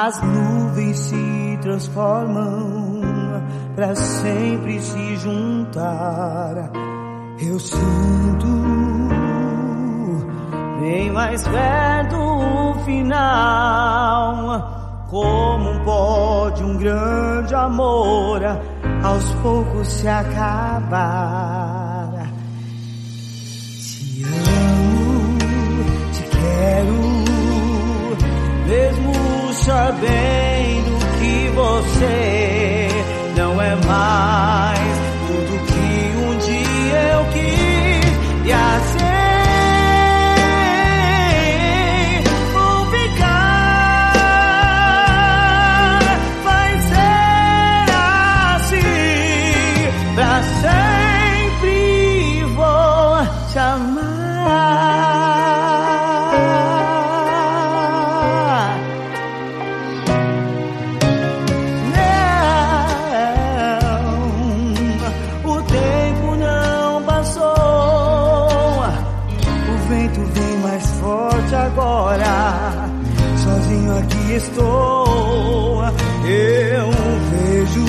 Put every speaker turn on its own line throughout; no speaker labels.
As nuvens se transformam para sempre se juntar. Eu sinto bem mais perto o final, como um pó de um grande amor aos poucos se acabar. Te amo, te quero, mesmo sabendo que você não é mais tudo que um dia eu quis. E assim vou ficar, vai ser assim, pra sempre vou te amar. Agora, sozinho aqui estou, eu vejo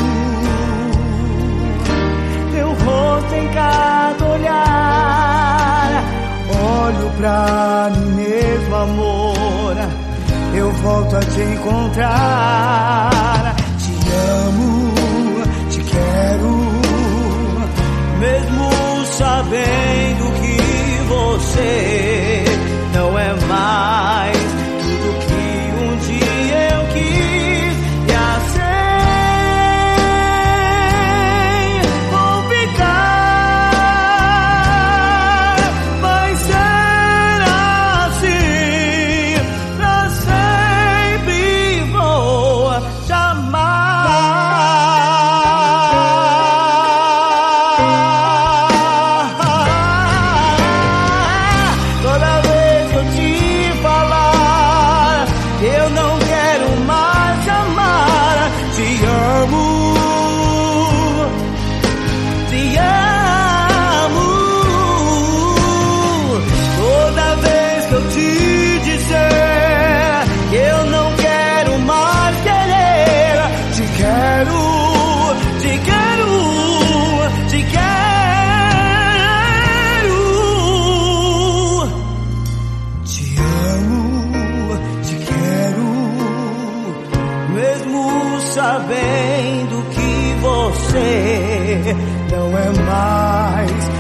teu rosto em cada olhar. Olho pra mim mesmo, amor, eu volto a te encontrar. Te amo, te quero, mesmo sabendo que você não é mais tudo que um dia eu quis. E assim vou ficar, vai ser assim, pra sempre vou te amar. Toda vez que eu te falar, eu não quero mais te amar. Te amo, te amo. Toda vez que eu te disser que eu não quero mais querer, te quero, te quero, te quero. Te amo, te quero, mesmo sabendo que você não é mais